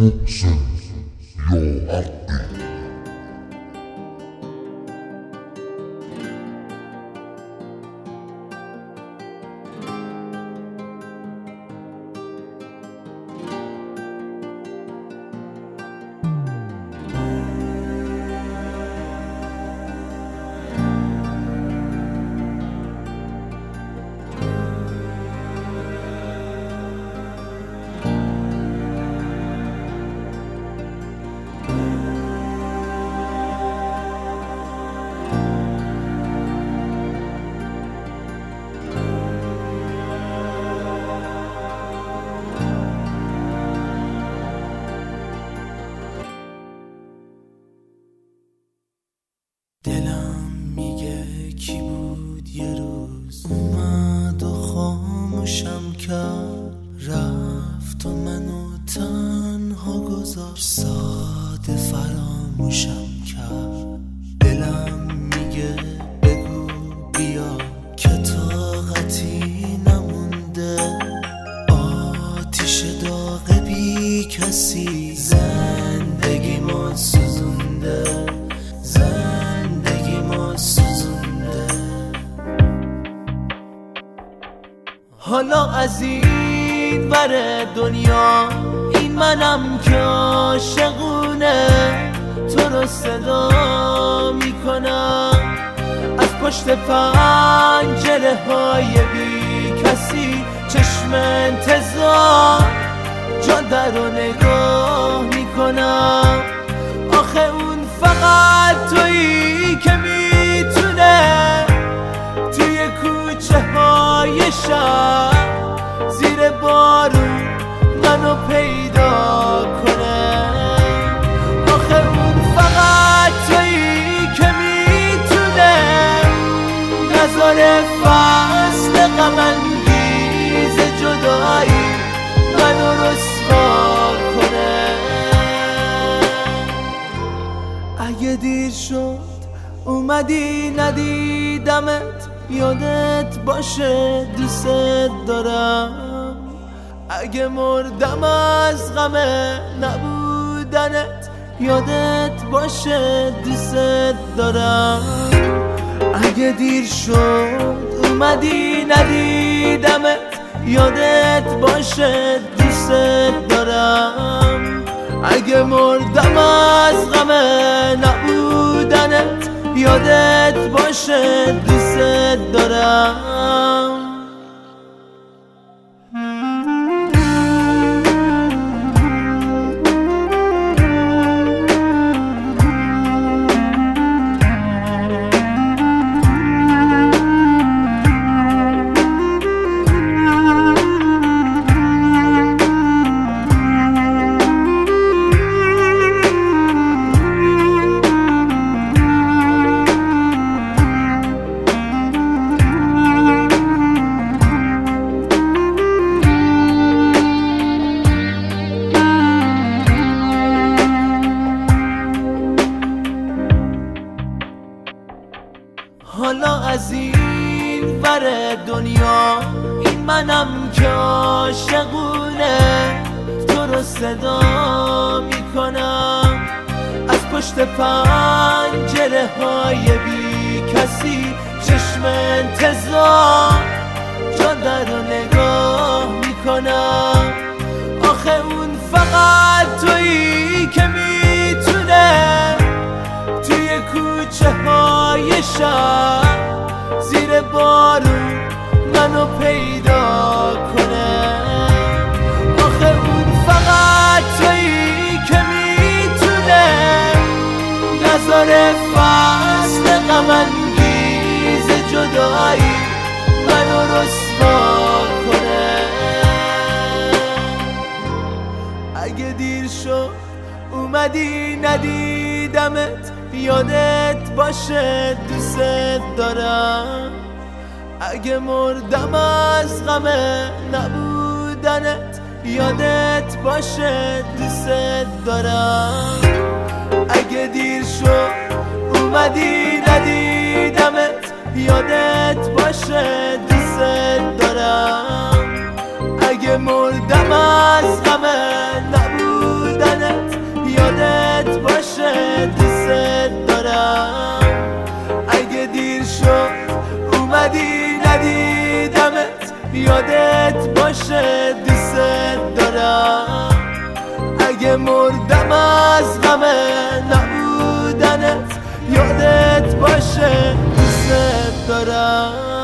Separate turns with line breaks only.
محسن یا حقی.
دلم میگه کی بود یه روز اومد و خاموشم کرد، رفت و منو تنها گذاشت، ساده فراموشم کرد. دلم میگه بگو بیا که طاقتی نمونده، آتیش داغ بی کسی زندگیمو سوزونده، حالا از این ور دنیا این منم که عاشقونه، تو رو صدا میکنم از پشت پنجره های بی کسی، چشم انتظار جاده رو نگاه میکنم. آخه اون فقط تویی که میتونه توی کوچه های شهر زیر بارون منو پیدا کنه. آخه اون فقط تویی که میتونه نذاره فصل غم انگیز جدایی منو رسوا کنه. اگه دیر شد اومدی ندیدمت، یادت باشه دوست دارم. اگه مردم از غم نبودنت، یادت باشه دوست دارم. اگه دیر شد اومدی ندیدمت، یادت باشه دوست دارم. اگه مردم از غم نبودنت، یادت باشه دوست دارم. حالا از این ور دنیا این منم که عاشقونه، تو رو صدا میکنم از پشت پنجره های بی کسی، چشم انتظار جاده رو نگاه میکنم. آخه اون فقط تویی که میتونه توی کوچه های شهر زیر بارون منو پیدا کنه. آخه اون فقط تویی که میتونه نذاره فصل غم انگیز جدایی منو رسوا کنه. اگه دیر شد اومدی ندیدمت، یادت باشه دوست دارم. اگه مردم از غم نبودنت، یادت باشه دوست دارم. اگه دیر شد اومدی ندیدمت، یادت باشه دوست دارم. اگه مردم از غم نبودنت، یادت باشه دوست دارم. اگه دیر شد اومدی ندیدمت، یادت باشه دوست دارم. اگه مردم از غم نبودنت، یادت باشه دوست دارم.